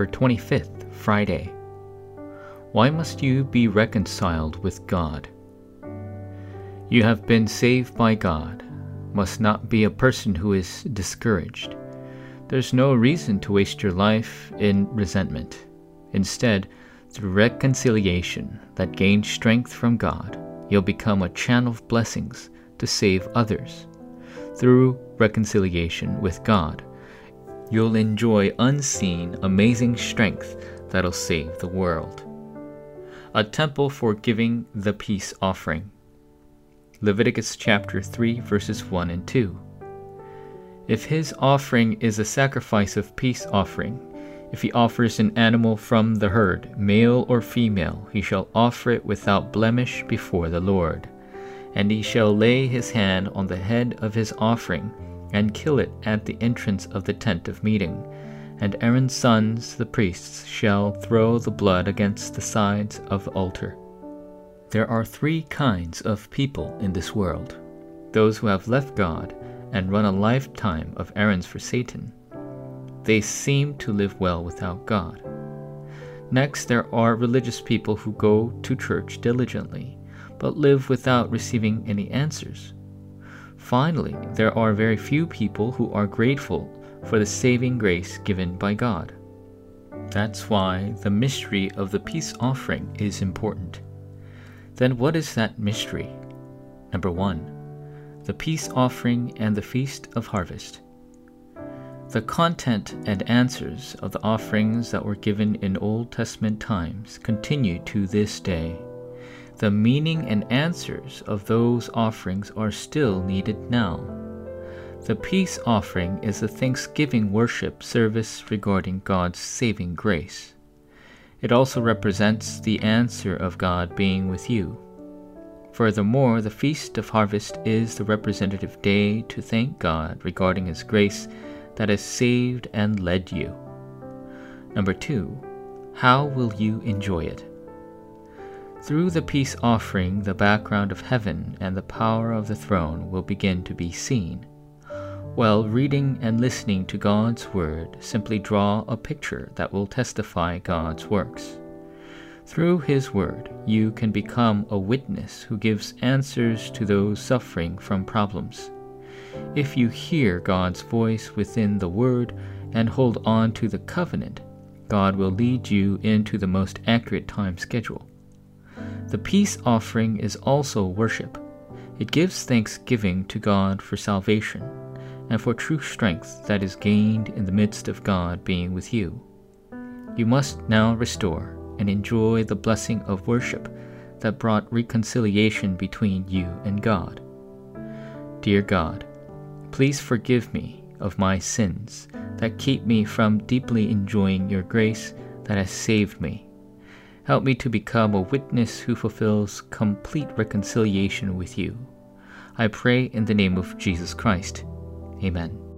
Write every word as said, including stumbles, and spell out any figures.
twenty-fifth, Friday. Why must you be reconciled with God? You have been saved by God, must not be a person who is discouraged. There's no reason to waste your life in resentment. Instead, through reconciliation that gains strength from God, you'll become a channel of blessings to save others. Through reconciliation with God, you'll enjoy unseen, amazing strength that'll save the world. A temple for giving the peace offering. Leviticus chapter three, verses one and two. If his offering is a sacrifice of peace offering, if he offers an animal from the herd, male or female, he shall offer it without blemish before the Lord. And he shall lay his hand on the head of his offering, and kill it at the entrance of the tent of meeting. And Aaron's sons, the priests, shall throw the blood against the sides of the altar. There are three kinds of people in this world: those who have left God and run a lifetime of errands for Satan. They seem to live well without God. Next, there are religious people who go to church diligently, but live without receiving any answers. Finally, there are very few people who are grateful for the saving grace given by God. That's why the mystery of the peace offering is important. Then what is that mystery? Number one, the peace offering and the feast of harvest. The content and answers of the offerings that were given in Old Testament times continue to this day. The meaning and answers of those offerings are still needed now. The peace offering is a thanksgiving worship service regarding God's saving grace. It also represents the answer of God being with you. Furthermore, the Feast of Harvest is the representative day to thank God regarding His grace that has saved and led you. Number two, how will you enjoy it? Through the peace offering, the background of heaven and the power of the throne will begin to be seen. While reading and listening to God's Word, simply draw a picture that will testify God's works. Through His Word, you can become a witness who gives answers to those suffering from problems. If you hear God's voice within the Word and hold on to the covenant, God will lead you into the most accurate time schedule. The peace offering is also worship. It gives thanksgiving to God for salvation and for true strength that is gained in the midst of God being with you. You must now restore and enjoy the blessing of worship that brought reconciliation between you and God. Dear God, please forgive me of my sins that keep me from deeply enjoying your grace that has saved me. Help me to become a witness who fulfills complete reconciliation with you. I pray in the name of Jesus Christ. Amen.